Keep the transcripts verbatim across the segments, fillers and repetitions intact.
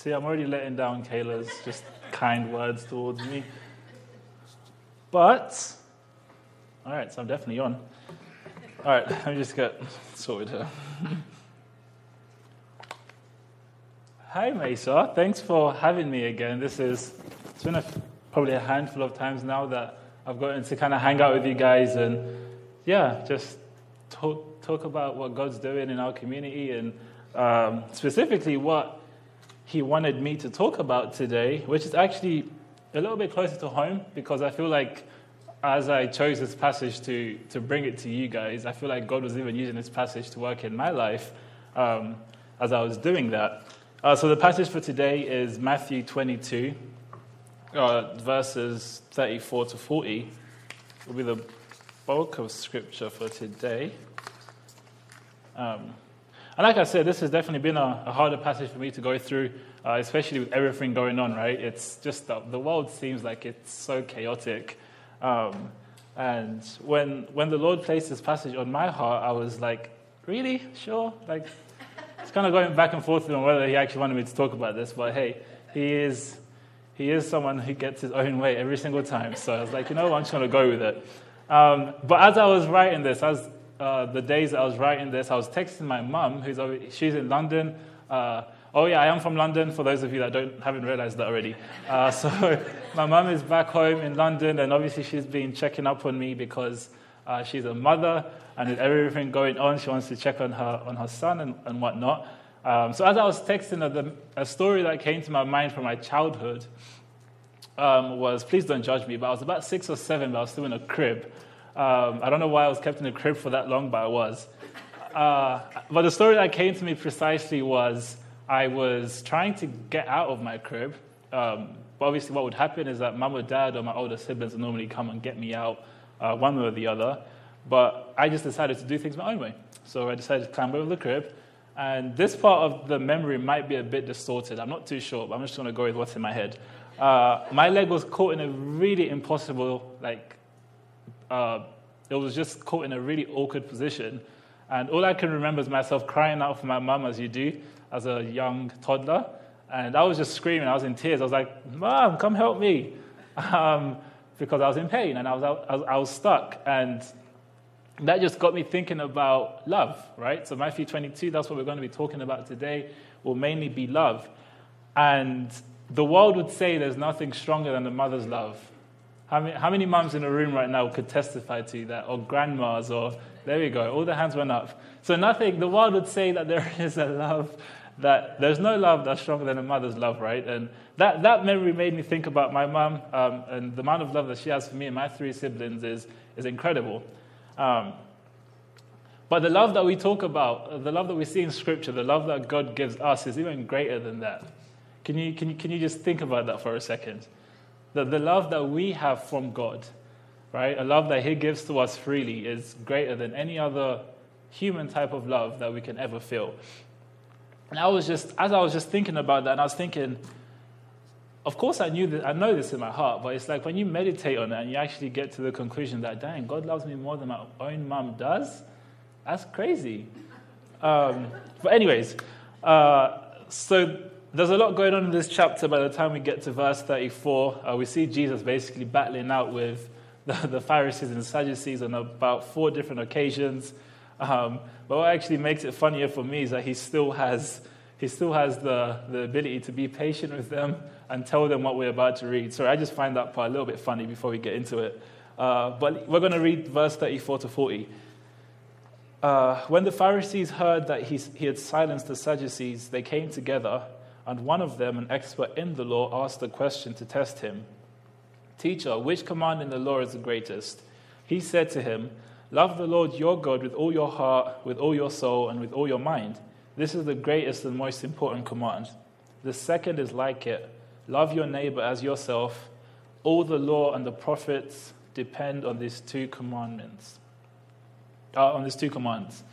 See, I'm already letting down Kayla's just kind words towards me. But, all right, so I'm definitely on. All right, let me just get sorted here. Hi, Mesa. Thanks for having me again. This is, it's been a, probably a handful of times now that I've gotten to kind of hang out with you guys and, yeah, just talk, talk about what God's doing in our community and um, specifically what He wanted me to talk about today, which is actually a little bit closer to home because I feel like as I chose this passage to, to bring it to you guys, I feel like God was even using this passage to work in my life um, as I was doing that. Uh, so the passage for today is Matthew twenty-two, uh, verses thirty-four to forty. Will be the bulk of scripture for today. Um, and like I said, this has definitely been a, a harder passage for me to go through, uh, especially with everything going on, right? It's just the, the world seems like it's so chaotic. Um, and when when the Lord placed this passage on my heart, I was like, really? Sure? Like, it's kind of going back and forth on whether He actually wanted me to talk about this. But hey, He is He is someone who gets His own way every single time. So I was like, you know what? I'm just going to go with it. Um, but as I was writing this, as uh, the days that I was writing this, I was texting my mum, who's over, she's in London. Uh, oh yeah, I am from London. For those of you that don't haven't realized that already. Uh, so my mum is back home in London, and obviously she's been checking up on me because uh, she's a mother, and with everything going on, she wants to check on her on her son and, and whatnot. Um, so as I was texting her, the, a story that came to my mind from my childhood um, was, please don't judge me, but I was about six or seven, but I was still in a crib. Um, I don't know why I was kept in a crib for that long, but I was. Uh, but the story that came to me precisely was I was trying to get out of my crib. Um, but obviously what would happen is that mum or dad or my older siblings would normally come and get me out uh, one way or the other. But I just decided to do things my own way. So I decided to climb over the crib. And this part of the memory might be a bit distorted. I'm not too sure, but I'm just going to go with what's in my head. Uh, my leg was caught in a really impossible, like, uh, it was just caught in a really awkward position. And all I can remember is myself crying out for my mum, as you do, as a young toddler. And I was just screaming. I was in tears. I was like, Mom, come help me. Um, because I was in pain and I was, I was, I was stuck. And that just got me thinking about love, right? So Matthew twenty-two, that's what we're going to be talking about today, will mainly be love. And the world would say there's nothing stronger than a mother's love. How many, how many mums in the room right now could testify to that? Or grandmas, or there we go, all the hands went up. So nothing, the world would say that there is a love, that there's no love that's stronger than a mother's love, right? And that, that memory made me think about my mum, um, and the amount of love that she has for me and my three siblings is, is incredible. Um, but the love that we talk about, the love that we see in Scripture, the love that God gives us is even greater than that. Can you, can you, can you just think about that for a second? The, the love that we have from God, right? A love that He gives to us freely is greater than any other human type of love that we can ever feel. And I was just, as I was just thinking about that, and I was thinking, of course I knew that, I know this in my heart, but it's like when you meditate on it and you actually get to the conclusion that, dang, God loves me more than my own mum does, that's crazy. Um, but anyways, uh, so there's a lot going on in this chapter. By the time we get to verse thirty-four, uh, we see Jesus basically battling out with the, the Pharisees and the Sadducees on about four different occasions. Um, but what actually makes it funnier for me is that he still has he still has the, the ability to be patient with them and tell them what we're about to read. So I just find that part a little bit funny before we get into it. Uh, but we're going to read verse thirty-four to forty. Uh, when the Pharisees heard that he, he had silenced the Sadducees, they came together, and one of them, an expert in the law, asked a question to test him. Teacher, which command in the law is the greatest? He said to him, love the Lord your God with all your heart, with all your soul, and with all your mind. This is the greatest and most important command. The second is like it. Love your neighbor as yourself. All the law and the prophets depend on these two commandments. Uh, on these two commands.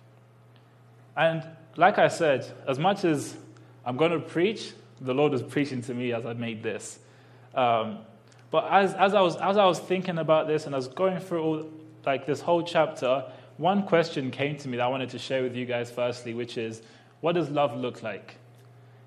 And like I said, as much as I'm going to preach, the Lord was preaching to me as I made this. Um, but as, as I was as I was thinking about this and I was going through all, like this whole chapter, one question came to me that I wanted to share with you guys firstly, which is, what does love look like?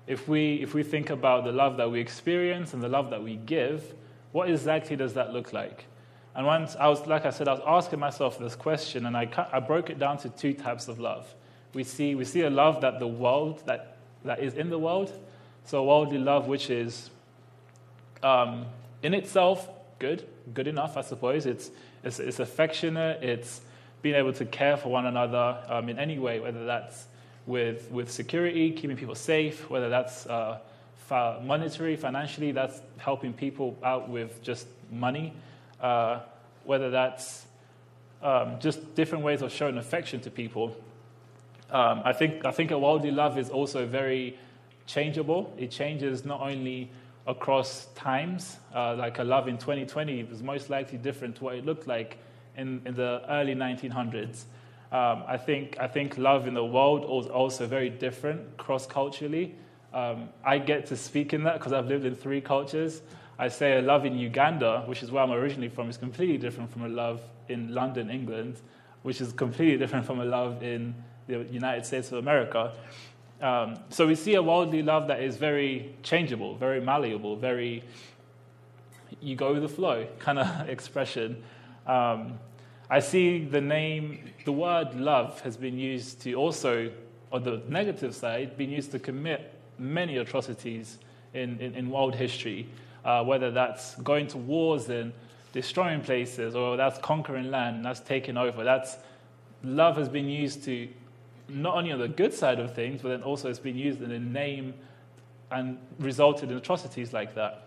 if we if we think about the love that we experience and the love that we give, what exactly does that look like? And once I was, like I said, I was asking myself this question, and I cut, I broke it down to two types of love. We see we see a love that the world that that is in the world, so a worldly love which is um, in itself good, good enough, I suppose. It's it's, it's affectionate. It's being able to care for one another um, in any way, whether that's with with security, keeping people safe, whether that's uh, monetary, financially, that's helping people out with just money, uh, whether that's um, just different ways of showing affection to people. Um, I think I think a worldly love is also very changeable. It changes not only across times, uh, like a love in twenty twenty was most likely different to what it looked like in, in the early nineteen hundreds. Um, I think I think love in the world is also very different cross-culturally. Um, I get to speak in that because I've lived in three cultures. I say a love in Uganda, which is where I'm originally from, is completely different from a love in London, England, which is completely different from a love in the United States of America. Um, so we see a worldly love that is very changeable, very malleable, very you go with the flow kind of expression. Um, I see the name, the word love has been used to also, on the negative side, been used to commit many atrocities in, in, in world history, uh, whether that's going to wars and destroying places, or that's conquering land, that's taking over. That's love has been used to, not only on the good side of things, but then also it's been used in a name and resulted in atrocities like that.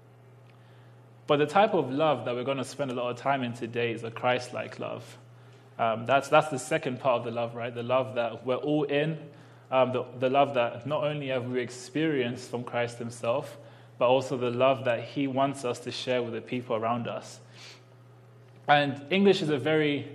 But the type of love that we're going to spend a lot of time in today is a Christ-like love. Um, that's that's the second part of the love, right? The love that we're all in, um, the, the love that not only have we experienced from Christ himself, but also the love that he wants us to share with the people around us. And English is a very,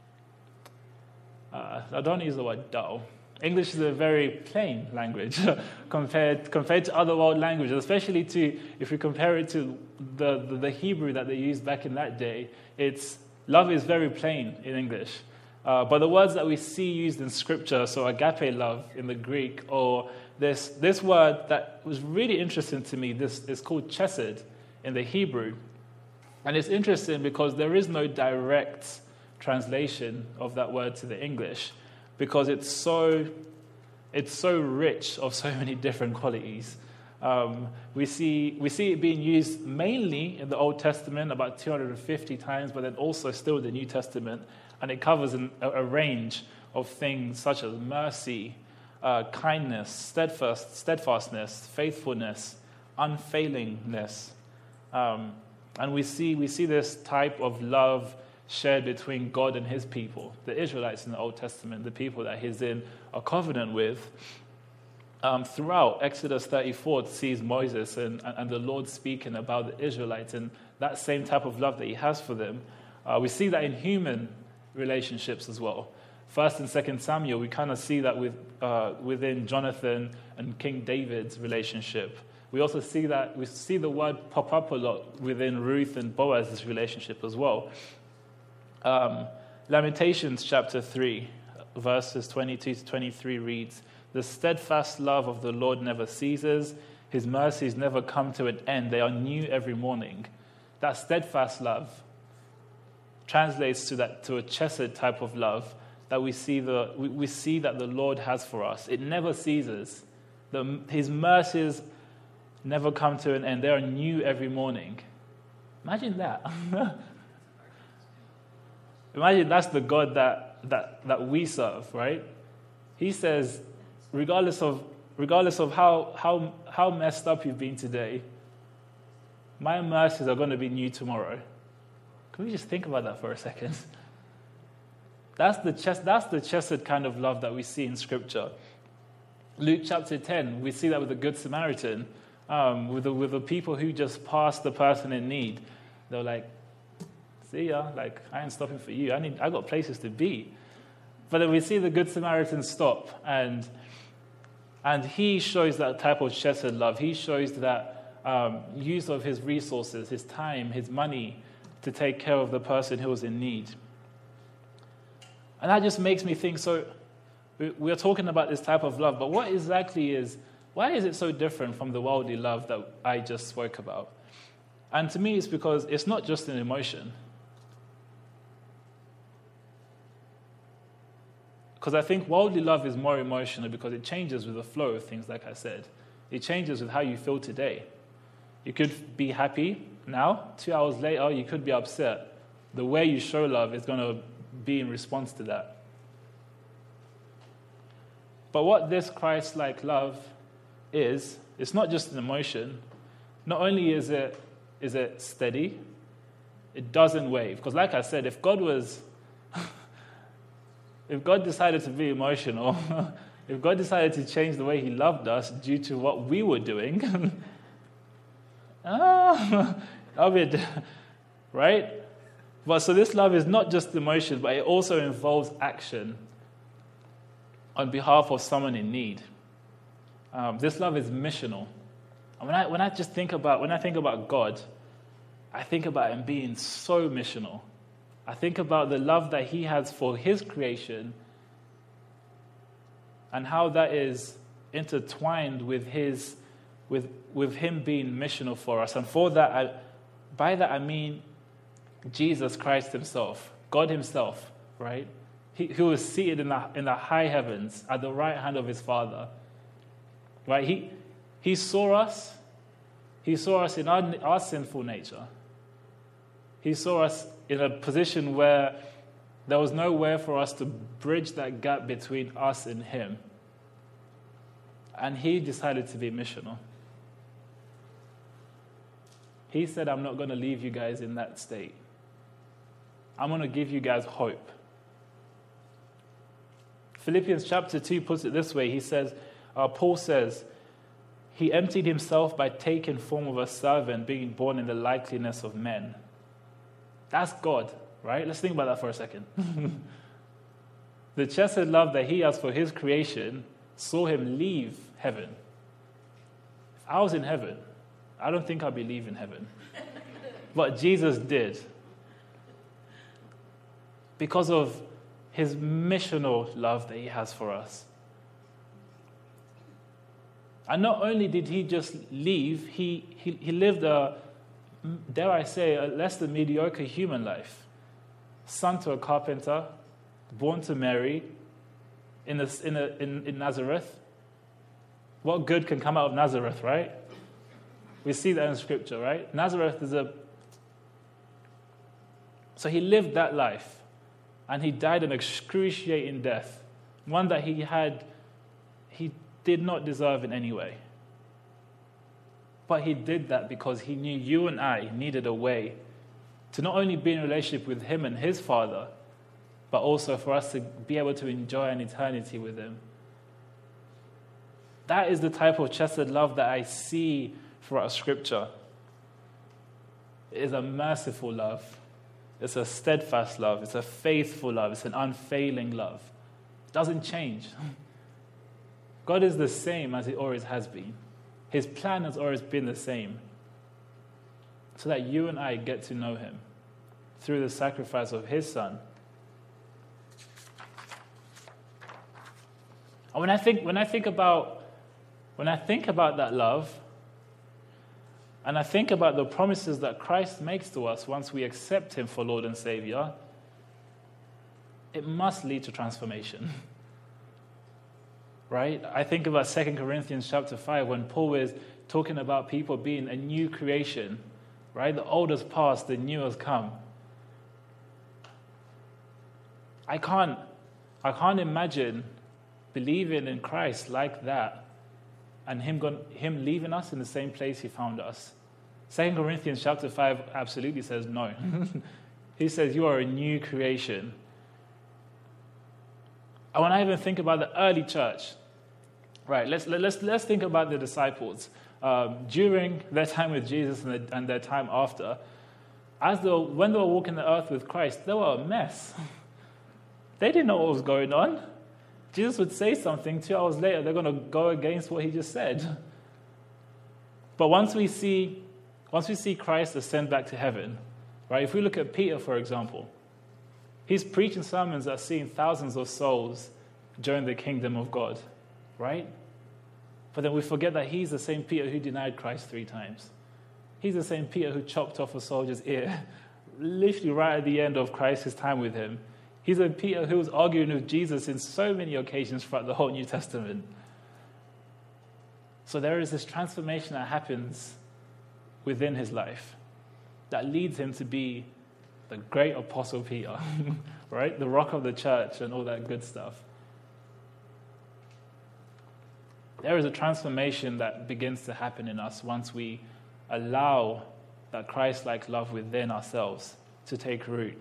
uh, I don't use the word dull. English is a very plain language compared compared to other world languages, especially to if we compare it to the, the, the Hebrew that they used back in that day. It's love is very plain in English. Uh, but the words that we see used in Scripture, so agape love in the Greek, or this this word that was really interesting to me, this is called chesed in the Hebrew. And it's interesting because there is no direct translation of that word to the English, because it's so it's so rich of so many different qualities. Um, we see we see it being used mainly in the Old Testament about two hundred fifty times, but then also still in the New Testament, and it covers an, a, a range of things such as mercy, uh, kindness, steadfast, steadfastness, faithfulness, unfailingness, um, and we see we see this type of love shared between God and his people, the Israelites in the Old Testament, the people that he's in a covenant with. Um, throughout Exodus thirty-four, it sees Moses and, and the Lord speaking about the Israelites and that same type of love that he has for them. Uh, we see that in human relationships as well. First and Second Samuel, we kind of see that with uh, within Jonathan and King David's relationship. We also see that we see the word pop up a lot within Ruth and Boaz's relationship as well. Um, Lamentations chapter three, verses twenty-two to twenty-three reads, "The steadfast love of the Lord never ceases. His mercies never come to an end. They are new every morning." That steadfast love translates to that to a chesed type of love that we see the we, we see that the Lord has for us. It never ceases. The, his mercies never come to an end. They are new every morning. Imagine that. Imagine that's the God that, that, that we serve, right? He says, regardless of regardless of how, how, how messed up you've been today, my mercies are going to be new tomorrow. Can we just think about that for a second? That's the chest, that's the chesed kind of love that we see in Scripture. Luke chapter ten, we see that with the Good Samaritan, um, with the, with the people who just passed the person in need. They're like, "See ya, like, I ain't stopping for you. I need, I got places to be." But then we see the Good Samaritan stop, and and he shows that type of chesed love. He shows that um, use of his resources, his time, his money, to take care of the person who was in need. And that just makes me think, so we're talking about this type of love, but what exactly is why is it so different from the worldly love that I just spoke about? And to me, it's because it's not just an emotion. Because I think worldly love is more emotional because it changes with the flow of things, like I said. It changes with how you feel today. You could be happy now, two hours later, you could be upset. The way you show love is going to be in response to that. But what this Christ-like love is, it's not just an emotion. Not only is it is it steady, it doesn't wave. Because like I said, if God was, if God decided to be emotional, if God decided to change the way he loved us due to what we were doing, ah, that'll be a, right? But so this love is not just emotion, but it also involves action on behalf of someone in need. Um, this love is missional. And when I when I just think about when I think about God, I think about him being so missional. I think about the love that he has for his creation and how that is intertwined with his with with him being missional for us. And for that, I, by that I mean Jesus Christ himself, God himself, right? He, who was seated in the in the high heavens at the right hand of his Father, right? He he saw us. He saw us in our, our sinful nature. He saw us in a position where there was nowhere for us to bridge that gap between us and him. And he decided to be missional. He said, I'm not going to leave you guys in that state. I'm going to give you guys hope. Philippians chapter two puts it this way. He says, uh, Paul says, he emptied himself by taking form of a servant, being born in the likeness of men. That's God, right? Let's think about that for a second. The chesed love that he has for his creation saw him leave heaven. If I was in heaven, I don't think I'd be leaving heaven. But Jesus did. Because of his missional love that he has for us. And not only did he just leave, he, he, he lived a, dare I say, a less than mediocre human life. Son to a carpenter, born to Mary, in, a, in, a, in, in Nazareth. What good can come out of Nazareth, right? We see that in Scripture, right? Nazareth is a... So he lived that life, and he died an excruciating death, one that he had, he did not deserve in any way. But he did that because he knew you and I needed a way to not only be in a relationship with him and his Father, but also for us to be able to enjoy an eternity with him. That is the type of chesed love that I see throughout Scripture. It is a merciful love. It's a steadfast love. It's a faithful love. It's an unfailing love. It doesn't change. God is the same as he always has been. His plan has always been the same. So that you and I get to know him through the sacrifice of his Son. And when I think when I think about when I think about that love, and I think about the promises that Christ makes to us once we accept him for Lord and Savior, it must lead to transformation. Right? I think about Second Corinthians chapter five when Paul is talking about people being a new creation. Right? The old has passed, the new has come. I can't, I can't imagine believing in Christ like that and him, going, him leaving us in the same place he found us. Second Corinthians chapter five absolutely says no. He says you are a new creation. And when I even think about the early church, right, let's, let's, let's think about the disciples. Um, during their time with Jesus and, the, and their time after, as they were, when they were walking the earth with Christ, they were a mess. They didn't know what was going on. Jesus would say something, two hours later, they're going to go against what he just said. But once we see, once we see Christ ascend back to heaven, right, if we look at Peter, for example, he's preaching sermons that are seeing thousands of souls join the kingdom of God, right? But then we forget that he's the same Peter who denied Christ three times. He's the same Peter who chopped off a soldier's ear, literally right at the end of Christ's time with him. He's a Peter who was arguing with Jesus in so many occasions throughout the whole New Testament. So there is this transformation that happens within his life that leads him to be the great Apostle Peter, right? The rock of the church and all that good stuff. There is a transformation that begins to happen in us once we allow that Christ-like love within ourselves to take root.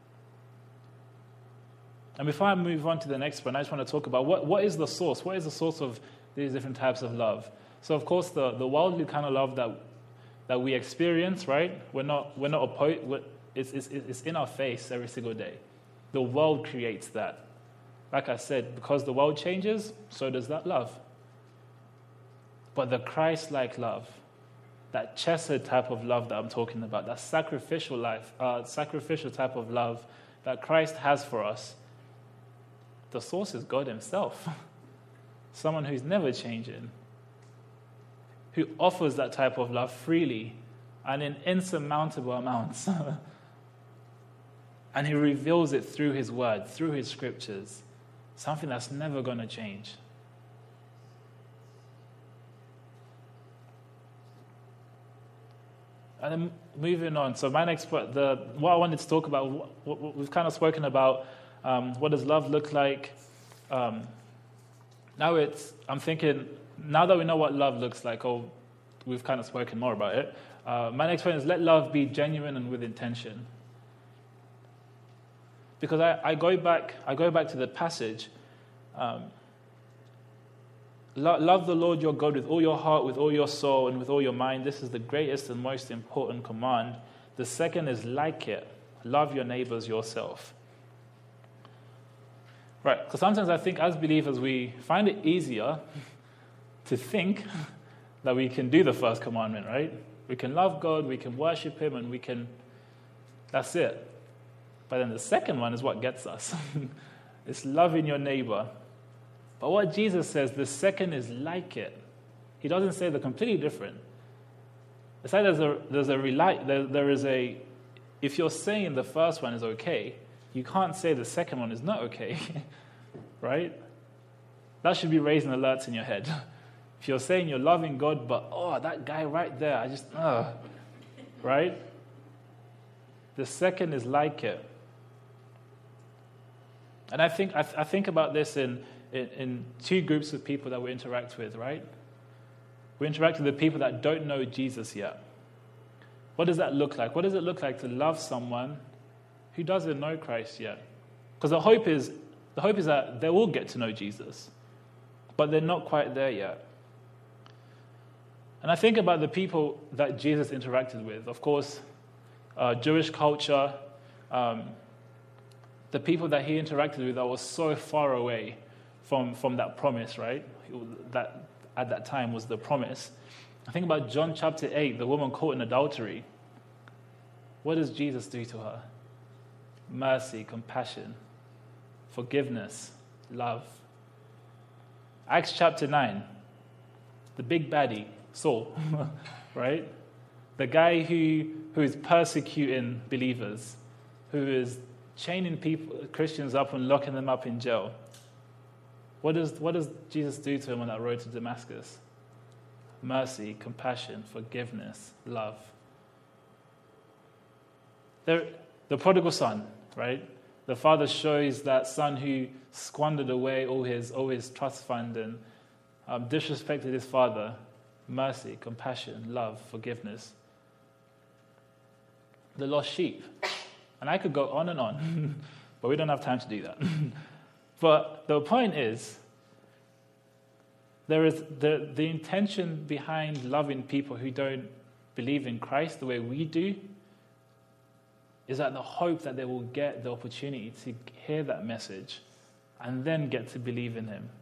And before I move on to the next one, I just want to talk about what, what is the source? What is the source of these different types of love? So, of course, the, the worldly kind of love that that we experience, right? We're not we're not opposed. It's, it's it's in our face every single day. The world creates that. Like I said, because the world changes, so does that love. But the Christ-like love, that chesed type of love that I'm talking about, that sacrificial life, uh, sacrificial type of love that Christ has for us, the source is God himself. Someone who's never changing, who offers that type of love freely and in insurmountable amounts. And he reveals it through his word, through his scriptures, something that's never going to change. And then moving on, so my next, the what I wanted to talk about, what, what, we've kind of spoken about, um, what does love look like? Um, now it's, I'm thinking, now that we know what love looks like, or we've kind of spoken more about it, uh, my next point is let love be genuine and with intention. Because I, I go back, I go back to the passage. Um, lo- love the Lord your God with all your heart, with all your soul, and with all your mind. This is the greatest and most important command. The second is like it. Love your neighbors yourself. Right, because sometimes I think as believers we find it easier to think that we can do the first commandment, right? We can love God, we can worship him, and we can, that's it. But then the second one is what gets us. It's loving your neighbor. But what Jesus says, the second is like it. He doesn't say they're completely different. It's like there's a, there's a reli- there, there is a, if you're saying the first one is okay, you can't say the second one is not okay, right? That should be raising alerts in your head. If you're saying you're loving God, but, oh, that guy right there, I just, uh, right? The second is like it. And I think I, th- I think about this in, in, in two groups of people that we interact with, right? We interact with the people that don't know Jesus yet. What does that look like? What does it look like to love someone who doesn't know Christ yet? Because the hope is the hope is that they will get to know Jesus, but they're not quite there yet. And I think about the people that Jesus interacted with. Of course, uh, Jewish culture, um, the people that he interacted with that was so far away from, from that promise, right? That at that time was the promise. I think about John chapter eight, the woman caught in adultery. What does Jesus do to her? Mercy, compassion, forgiveness, love. Acts chapter nine, the big baddie, Saul, right? The guy who, who is persecuting believers, who is chaining people, Christians up and locking them up in jail. What does, what does Jesus do to him on that road to Damascus? Mercy, compassion, forgiveness, love. There, the prodigal son, right? The father shows that son who squandered away all his, all his trust fund and um, disrespected his father. Mercy, compassion, love, forgiveness. The lost sheep. And I could go on and on, but we don't have time to do that. But the point is, there is the, the intention behind loving people who don't believe in Christ the way we do is that the hope that they will get the opportunity to hear that message and then get to believe in him.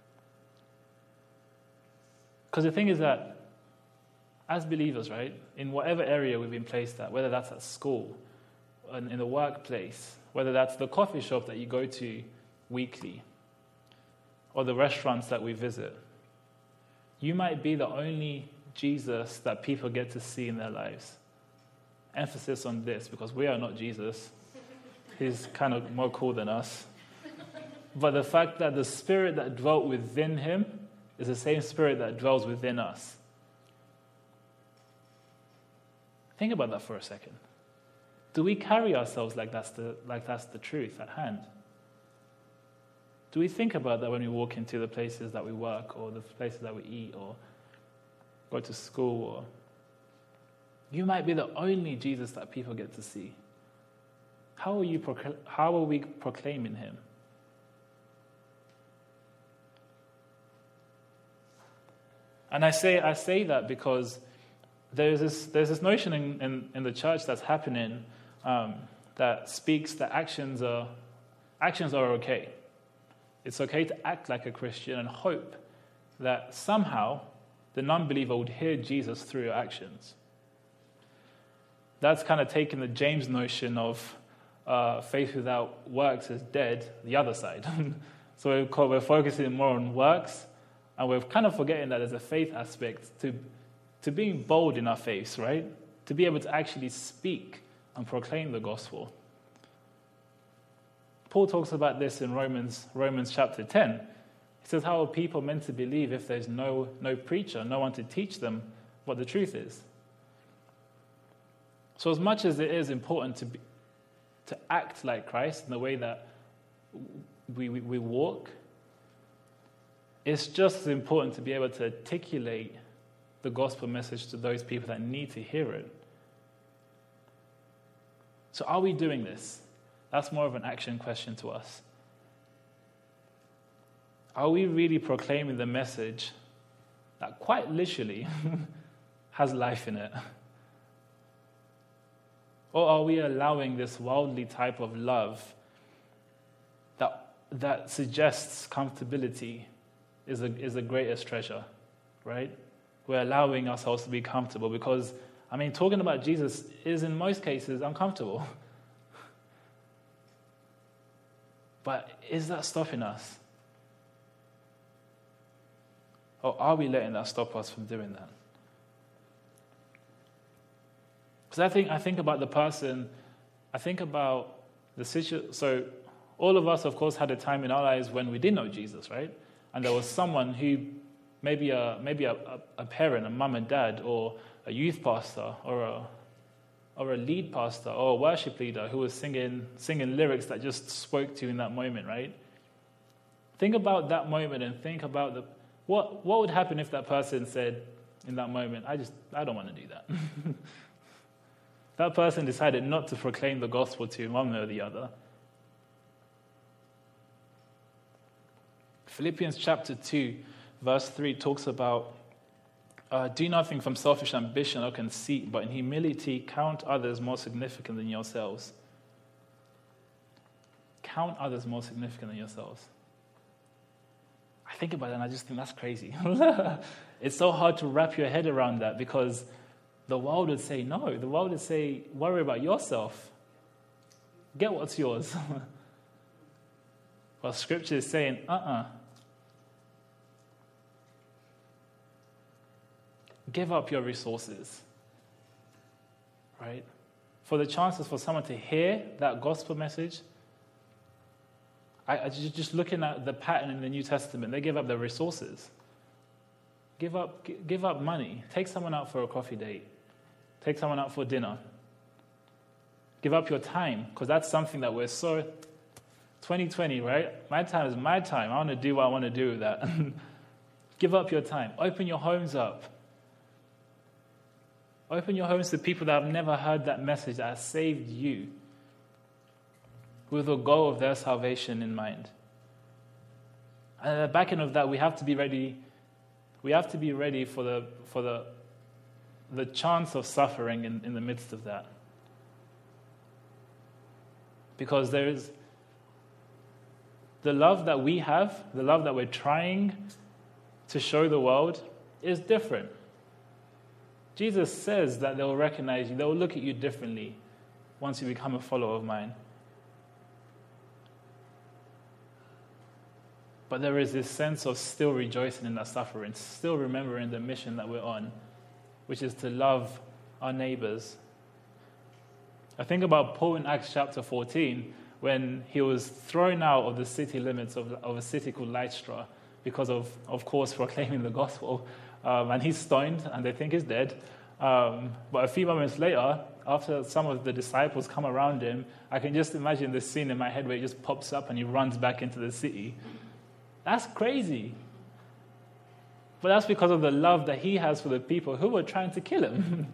Because the thing is that as believers, right, in whatever area we've been placed at, whether that's at school, in the workplace, whether that's the coffee shop that you go to weekly, or the restaurants that we visit, you might be the only Jesus that people get to see in their lives. Emphasis on this, because we are not Jesus. He's kind of more cool than us. But the fact that the spirit that dwelt within him is the same spirit that dwells within us. Think about that for a second. Do we carry ourselves like that's the, like that's the truth at hand? Do we think about that when we walk into the places that we work or the places that we eat or go to school? Or you might be the only Jesus that people get to see. How are you? Procl- how are we proclaiming him? And I say I say that because there's this there's this notion in, in, in the church that's happening um, that speaks that actions are actions are okay. It's okay to act like a Christian and hope that somehow the non-believer would hear Jesus through your actions. That's kind of taken the James notion of uh, faith without works is dead, the other side. So we're, called, we're focusing more on works, and we're kind of forgetting that there's a faith aspect to, to being bold in our faith, right? To be able to actually speak and proclaim the gospel. Paul talks about this in Romans Romans chapter ten. He says, how are people meant to believe if there's no, no preacher, no one to teach them what the truth is? So as much as it is important to be, to act like Christ in the way that we, we, we walk, it's just as important to be able to articulate the gospel message to those people that need to hear it. So are we doing this? That's more of an action question to us. Are we really proclaiming the message that quite literally has life in it? Or are we allowing this worldly type of love that that suggests comfortability is a, is the greatest treasure, right? We're allowing ourselves to be comfortable because, I mean, talking about Jesus is in most cases uncomfortable. But is that stopping us? Or are we letting that stop us from doing that? Because I think I think about the person, I think about the situation. So all of us, of course, had a time in our lives when we didn't know Jesus, right? And there was someone who, maybe a maybe a, a parent, a mum and dad, or a youth pastor, or a or a lead pastor, or a worship leader who was singing singing lyrics that just spoke to you in that moment, right? Think about that moment and think about the what what would happen if that person said in that moment, I just I don't want to do that. That person decided not to proclaim the gospel to one or the other. Philippians chapter two, verse three talks about uh, do nothing from selfish ambition or conceit, but in humility count others more significant than yourselves. Count others more significant than yourselves. I think about it and I just think that's crazy. It's so hard to wrap your head around that because the world would say no. The world would say, worry about yourself. Get what's yours. But Scripture is saying, uh-uh. Give up your resources. Right? For the chances for someone to hear that gospel message, I, I just, just looking at the pattern in the New Testament, they give up their resources. Give up, give up money. Take someone out for a coffee date. Take someone out for dinner. Give up your time, because that's something that we're so... twenty twenty, right? My time is my time. I want to do what I want to do with that. Give up your time. Open your homes up. Open your homes to people that have never heard that message that has saved you with the goal of their salvation in mind. And at the back end of that, we have to be ready. We have to be ready for the for the the chance of suffering in, in the midst of that. Because there is the love that we have, the love that we're trying to show the world is different. Jesus says that they'll recognize you, they'll look at you differently once you become a follower of mine. But there is this sense of still rejoicing in that suffering, still remembering the mission that we're on, which is to love our neighbors. I think about Paul in Acts chapter fourteen, when he was thrown out of the city limits of, of a city called Lystra because of, of course, proclaiming the gospel. Um, and he's stoned, and they think he's dead. Um, but a few moments later, after some of the disciples come around him, I can just imagine this scene in my head where he just pops up and he runs back into the city. That's crazy. But that's because of the love that he has for the people who were trying to kill him.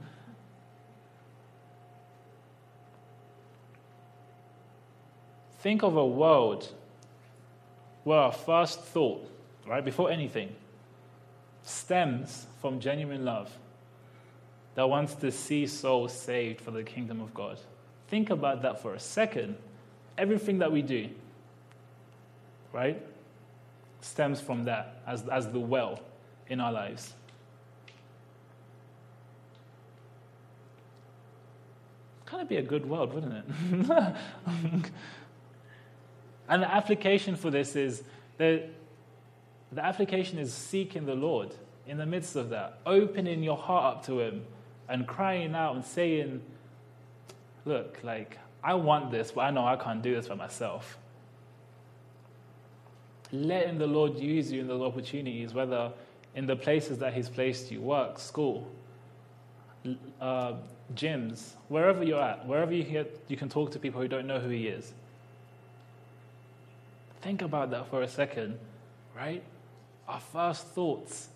Think of a world where our first thought, right, before anything, stems from genuine love that wants to see souls saved for the kingdom of God. Think about that for a second. Everything that we do, right, stems from that as, as the well in our lives. Kind of be a good world, wouldn't it? And the application for this is that the application is seeking the Lord in the midst of that, opening your heart up to him and crying out and saying, look, like, I want this, but I know I can't do this by myself. Letting the Lord use you in those opportunities, whether in the places that he's placed you, work, school, uh, gyms, wherever you're at, wherever you, hear, you can talk to people who don't know who he is. Think about that for a second, right? Our first thoughts.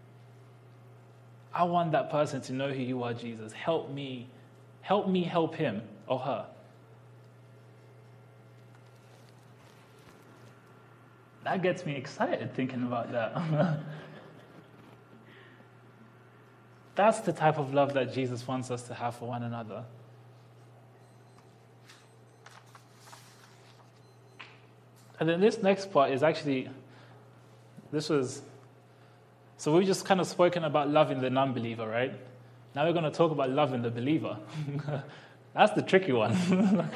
I want that person to know who you are, Jesus. Help me. Help me help him or her. That gets me excited thinking about that. That's the type of love that Jesus wants us to have for one another. And then this next part is actually, this was, so we've just kind of spoken about loving the non-believer, right? Now we're going to talk about loving the believer. That's the tricky one.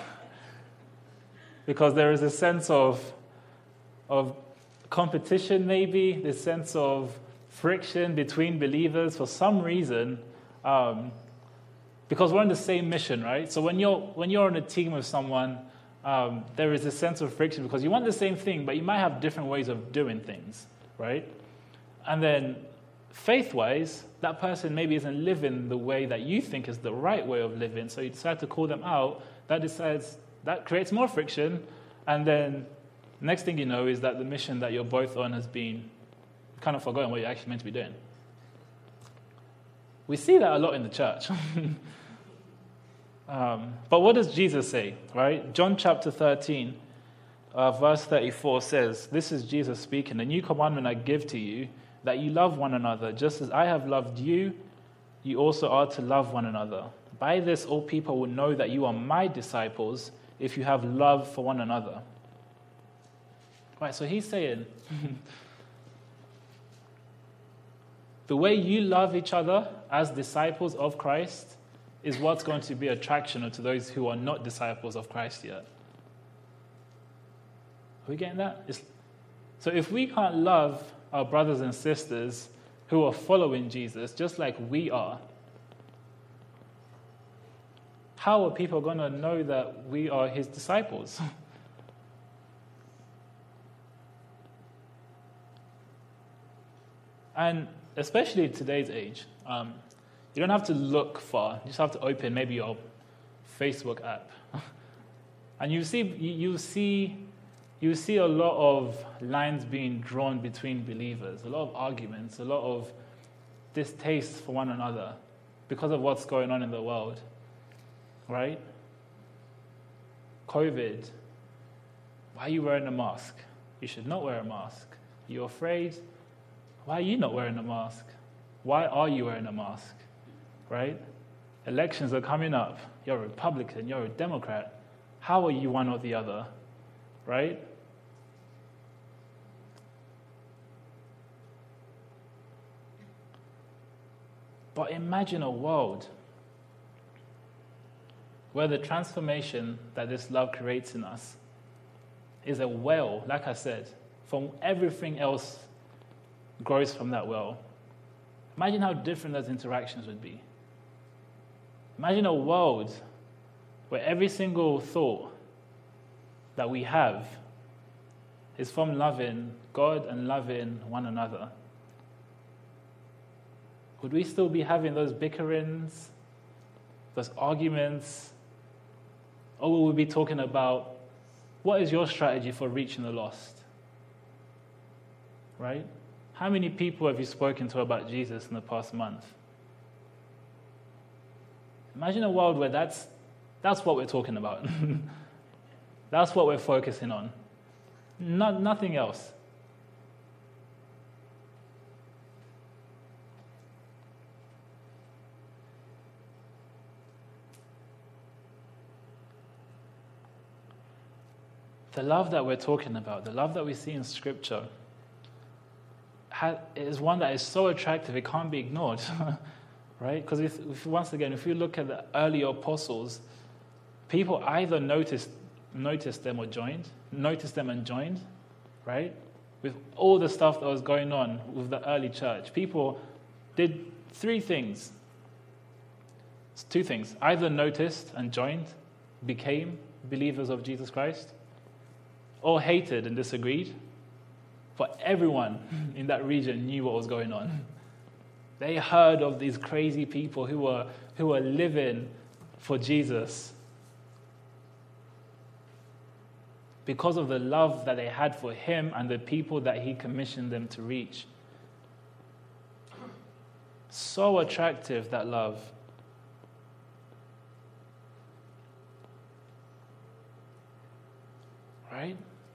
Because there is a sense of, of competition maybe, this sense of friction between believers for some reason, um, because we're on the same mission, right? So when you're, when you're on a team with someone, Um, there is a sense of friction because you want the same thing, but you might have different ways of doing things, right? And then faith-wise, that person maybe isn't living the way that you think is the right way of living, so you decide to call them out. That decides that creates more friction, and then next thing you know is that the mission that you're both on has been kind of forgotten what you're actually meant to be doing. We see that a lot in the church. Um, but what does Jesus say, right? John chapter thirteen, uh, verse thirty-four says, this is Jesus speaking, a new commandment I give to you, that you love one another. Just as I have loved you, you also are to love one another. By this all people will know that you are my disciples if you have love for one another. Right, so he's saying, the way you love each other as disciples of Christ is what's going to be attractional to those who are not disciples of Christ yet. Are we getting that? It's, so if we can't love our brothers and sisters who are following Jesus just like we are, how are people going to know that we are his disciples? And especially in today's age, um, you don't have to look far. You just have to open maybe your Facebook app. And you see you, you see you see a lot of lines being drawn between believers, a lot of arguments, a lot of distaste for one another because of what's going on in the world. Right? COVID. Why are you wearing a mask? You should not wear a mask. Are you afraid? Why are you not wearing a mask? Why are you wearing a mask? Right? Elections are coming up. You're a Republican, you're a Democrat. How are you one or the other? Right? But imagine a world where the transformation that this love creates in us is a well, like I said, from everything else grows from that well. Imagine how different those interactions would be. Imagine a world where every single thought that we have is from loving God and loving one another. Would we still be having those bickerings, those arguments? Or will we be talking about, what is your strategy for reaching the lost? Right? How many people have you spoken to about Jesus in the past month? Imagine a world where that's, that's what we're talking about. That's what we're focusing on. Not, nothing else. The love that we're talking about, the love that we see in Scripture, is one that is so attractive it can't be ignored, right? Because if, if once again, if you look at the early apostles, people either noticed noticed them or joined, noticed them and joined, right? With all the stuff that was going on with the early church, people did three things. It's two things: either noticed and joined, became believers of Jesus Christ, or hated and disagreed. But everyone in that region knew what was going on. They heard of these crazy people who were who were living for Jesus because of the love that they had for him and the people that he commissioned them to reach. So attractive, that love. Right?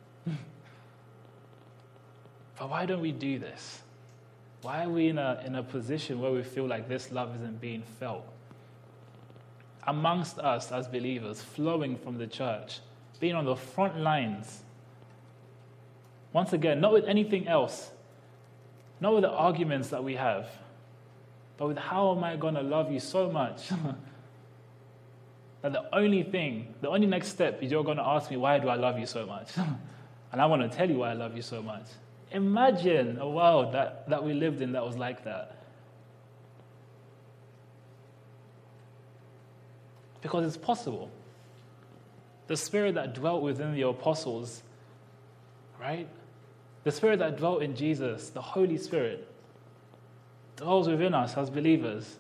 But why don't we do this? Why are we in a, in a position where we feel like this love isn't being felt? Amongst us as believers, flowing from the church, being on the front lines. Once again, not with anything else, not with the arguments that we have, but with how am I going to love you so much that the only thing, the only next step is you're going to ask me, why do I love you so much? And I want to tell you why I love you so much. Imagine a world that, that we lived in that was like that. Because it's possible. The spirit that dwelt within the apostles, right? The spirit that dwelt in Jesus, the Holy Spirit, dwells within us as believers.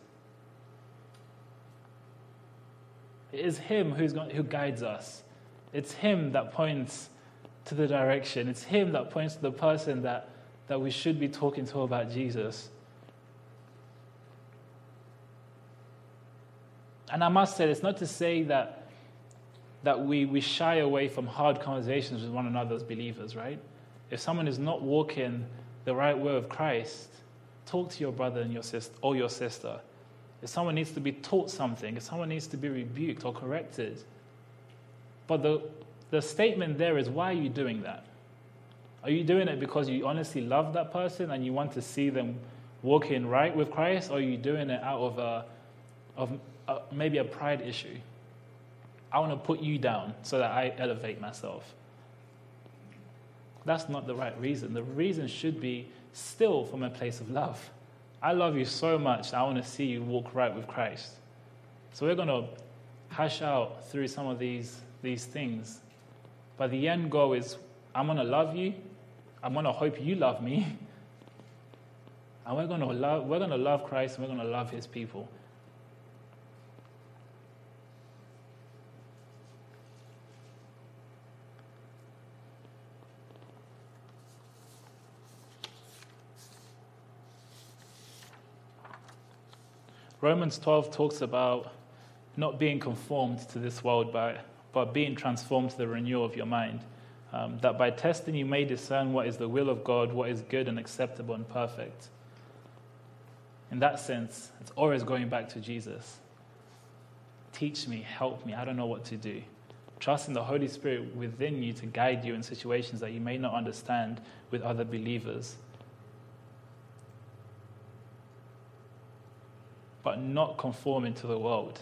It is him who's going, who guides us. It's him that points to the direction. It's him that points to the person that, that we should be talking to about Jesus. And I must say, it's not to say that that we, we shy away from hard conversations with one another as believers, right? If someone is not walking the right way of Christ, talk to your brother and your sister or your sister. If someone needs to be taught something, if someone needs to be rebuked or corrected. But the, the statement there is, why are you doing that? Are you doing it because you honestly love that person and you want to see them walking right with Christ? Or are you doing it out of, a, of a, maybe a pride issue? I want to put you down so that I elevate myself. That's not the right reason. The reason should be still from a place of love. I love you so much, I want to see you walk right with Christ. So we're going to hash out through some of these, these things. But the end goal is, I'm going to love you. I'm going to hope you love me. And we're going to love, we're going to love Christ, and we're going to love his people. Romans twelve talks about not being conformed to this world, but, but being transformed to the renewal of your mind. Um, that by testing you may discern what is the will of God, what is good and acceptable and perfect. In that sense, it's always going back to Jesus. Teach me, help me, I don't know what to do. Trust in the Holy Spirit within you to guide you in situations that you may not understand with other believers. But not conforming to the world,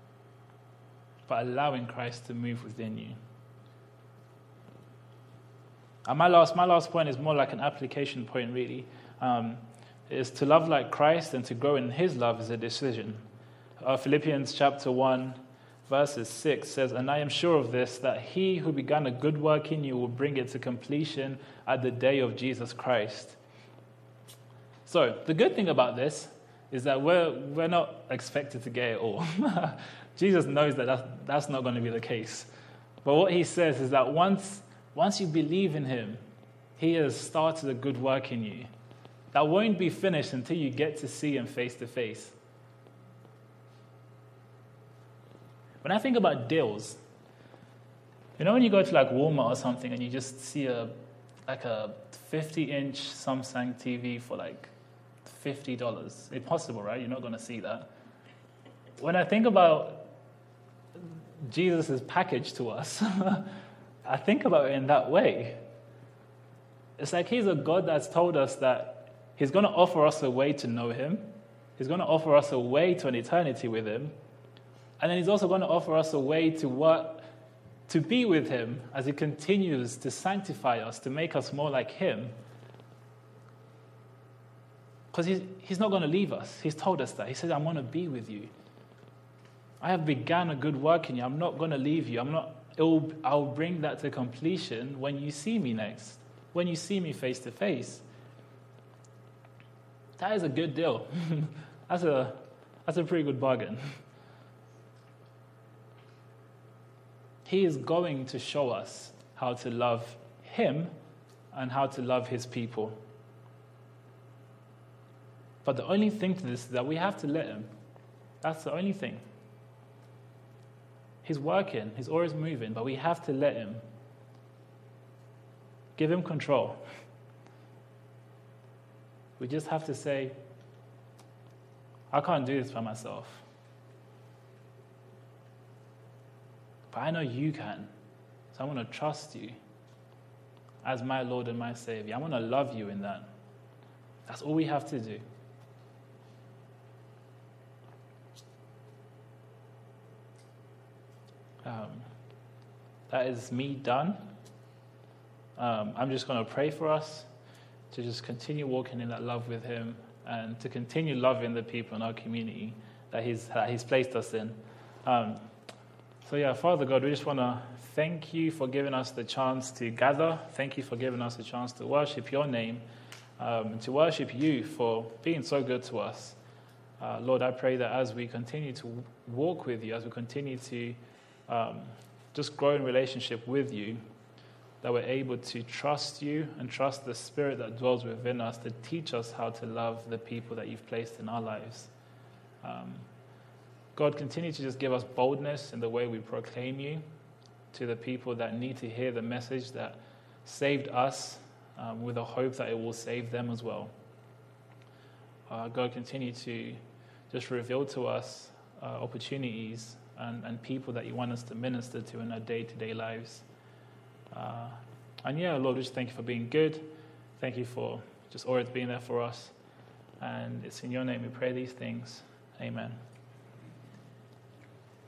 but allowing Christ to move within you. And my last, my last point is more like an application point, really. Um, is to love like Christ and to grow in his love is a decision. Uh, Philippians chapter one, verses six says, "And I am sure of this, that he who began a good work in you will bring it to completion at the day of Jesus Christ." So the good thing about this is that we're, we're not expected to get it all. Jesus knows that that's, that's not going to be the case. But what he says is that once, once you believe in him, he has started a good work in you. That won't be finished until you get to see him face to face. When I think about deals, you know when you go to like Walmart or something and you just see a like a fifty-inch Samsung T V for like fifty dollars. Impossible, right? You're not going to see that. When I think about Jesus' package to us, I think about it in that way. It's like he's a God that's told us that he's going to offer us a way to know him. He's going to offer us a way to an eternity with him. And then he's also going to offer us a way to work, to be with him as he continues to sanctify us, to make us more like him. Because he's, he's not going to leave us. He's told us that. He said, "I'm going to be with you. I have begun a good work in you. I'm not going to leave you. I'm not. It'll, I'll bring that to completion when you see me next, when you see me face to face." That is a good deal. that's a that's a pretty good bargain. He is going to show us how to love him and how to love his people. But the only thing to this is that we have to let him. That's the only thing. He's working, he's always moving, but we have to let him. Give him control. We just have to say, "I can't do this by myself. But I know you can. So I want to trust you as my Lord and my Savior. I want to love you in that." That's all we have to do. Um, that is me done. Um, I'm just going to pray for us to just continue walking in that love with him and to continue loving the people in our community that he's, that he's placed us in. Um, so yeah, Father God, we just want to thank you for giving us the chance to gather. Thank you for giving us the chance to worship your name um, and to worship you for being so good to us. Uh, Lord, I pray that as we continue to walk with you, as we continue to um, just grow in relationship with you, that we're able to trust you and trust the Spirit that dwells within us to teach us how to love the people that you've placed in our lives. Um, God, continue to just give us boldness in the way we proclaim you to the people that need to hear the message that saved us um, with a hope that it will save them as well. Uh, God, continue to just reveal to us uh, opportunities and, and people that you want us to minister to in our day-to-day lives. Uh, and yeah, Lord, we just thank you for being good. Thank you for just always being there for us. And it's in your name we pray these things. Amen.